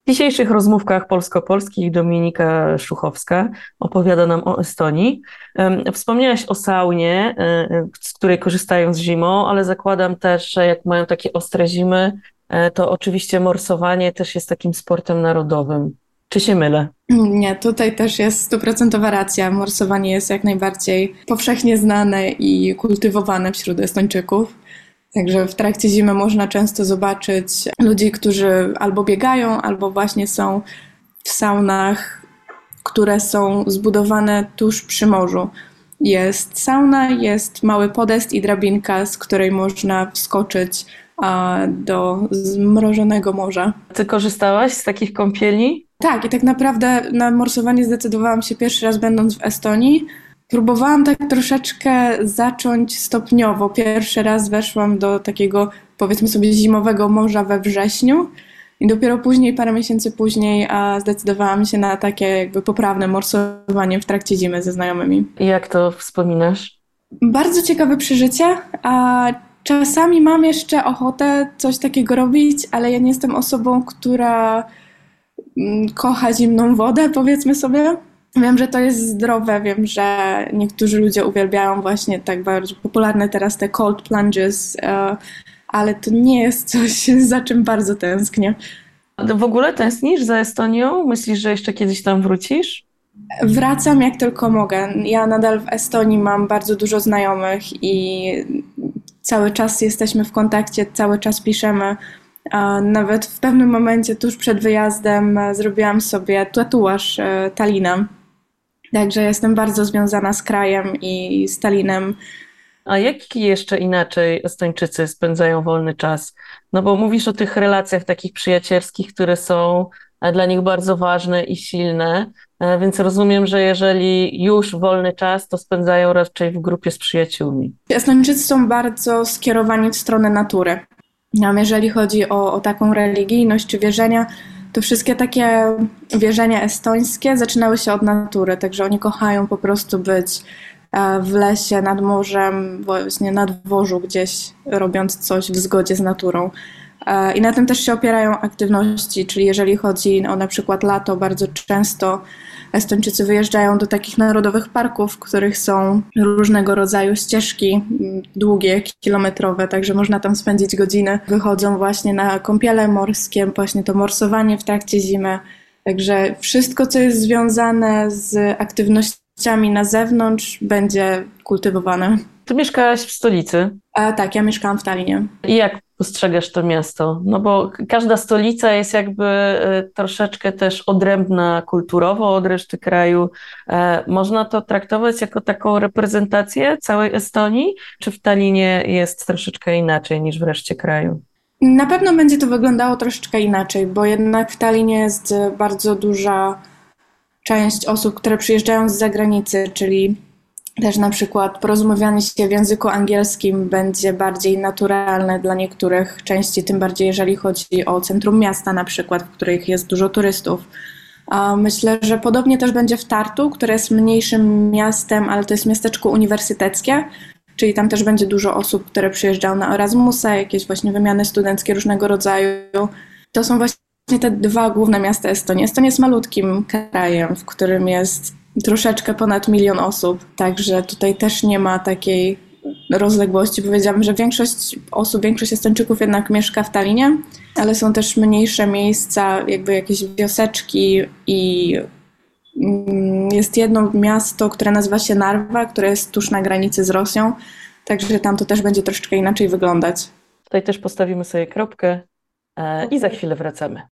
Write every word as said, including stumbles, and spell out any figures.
W dzisiejszych rozmówkach polsko-polskich Dominika Szuchowska opowiada nam o Estonii. Em, Wspomniałaś o saunie, e, z której korzystają z zimą, ale zakładam też, że jak mają takie ostre zimy, e, to oczywiście morsowanie też jest takim sportem narodowym. Czy się mylę? Nie, tutaj też jest stuprocentowa racja. Morsowanie jest jak najbardziej powszechnie znane i kultywowane wśród Estończyków. Także w trakcie zimy można często zobaczyć ludzi, którzy albo biegają, albo właśnie są w saunach, które są zbudowane tuż przy morzu. Jest sauna, jest mały podest i drabinka, z której można wskoczyć a, do zmrożonego morza. Ty korzystałaś z takich kąpieli? Tak, i tak naprawdę na morsowanie zdecydowałam się pierwszy raz będąc w Estonii. Próbowałam tak troszeczkę zacząć stopniowo. Pierwszy raz weszłam do takiego, powiedzmy sobie, zimowego morza we wrześniu i dopiero później, parę miesięcy później, a zdecydowałam się na takie jakby poprawne morsowanie w trakcie zimy ze znajomymi. I jak to wspominasz? Bardzo ciekawe przeżycie, a czasami mam jeszcze ochotę coś takiego robić, ale ja nie jestem osobą, która mm, kocha zimną wodę, powiedzmy sobie. Wiem, że to jest zdrowe, wiem, że niektórzy ludzie uwielbiają właśnie tak bardzo popularne teraz te cold plunges, e, ale to nie jest coś, za czym bardzo tęsknię. W ogóle tęsknisz za Estonią? Myślisz, że jeszcze kiedyś tam wrócisz? Wracam jak tylko mogę. Ja nadal w Estonii mam bardzo dużo znajomych i cały czas jesteśmy w kontakcie, cały czas piszemy. A nawet w pewnym momencie, tuż przed wyjazdem, e, zrobiłam sobie tatuaż e, Tallinem. Także jestem bardzo związana z krajem i z Tallinem. A jak jeszcze inaczej Estończycy spędzają wolny czas? No bo mówisz o tych relacjach takich przyjacielskich, które są e, dla nich bardzo ważne i silne, e, więc rozumiem, że jeżeli już wolny czas, to spędzają raczej w grupie z przyjaciółmi. Estończycy są bardzo skierowani w stronę natury. A jeżeli chodzi o, o taką religijność czy wierzenia, to wszystkie takie wierzenia estońskie zaczynały się od natury, także oni kochają po prostu być e, w lesie, nad morzem, właśnie na dworzu gdzieś, robiąc coś w zgodzie z naturą. E, I na tym też się opierają aktywności, czyli jeżeli chodzi o na przykład lato, bardzo często Estończycy wyjeżdżają do takich narodowych parków, w których są różnego rodzaju ścieżki, m, długie, kilometrowe, także można tam spędzić godziny. Wychodzą właśnie na kąpiele morskie, właśnie to morsowanie w trakcie zimy. Także wszystko, co jest związane z aktywnościami na zewnątrz, będzie kultywowane. Ty mieszkałaś w stolicy. A tak, ja mieszkałam w Tallinie. I jak postrzegasz to miasto? No bo każda stolica jest jakby e, troszeczkę też odrębna kulturowo od reszty kraju. E, Można to traktować jako taką reprezentację całej Estonii, czy w Tallinie jest troszeczkę inaczej niż w reszcie kraju? Na pewno będzie to wyglądało troszeczkę inaczej, bo jednak w Tallinie jest bardzo duża część osób, które przyjeżdżają z zagranicy, czyli też na przykład porozmawianie się w języku angielskim będzie bardziej naturalne dla niektórych części, tym bardziej jeżeli chodzi o centrum miasta na przykład, w których jest dużo turystów. A myślę, że podobnie też będzie w Tartu, które jest mniejszym miastem, ale to jest miasteczko uniwersyteckie, czyli tam też będzie dużo osób, które przyjeżdżają na Erasmusa, jakieś właśnie wymiany studenckie różnego rodzaju. To są właśnie te dwa główne miasta Estonii. Estonia jest malutkim krajem, w którym jest troszeczkę ponad milion osób, także tutaj też nie ma takiej rozległości. Powiedziałabym, że większość osób, większość Estończyków jednak mieszka w Tallinie, ale są też mniejsze miejsca, jakby jakieś wioseczki i mm, jest jedno miasto, które nazywa się Narwa, które jest tuż na granicy z Rosją, także tam to też będzie troszeczkę inaczej wyglądać. Tutaj też postawimy sobie kropkę, e, i za chwilę wracamy.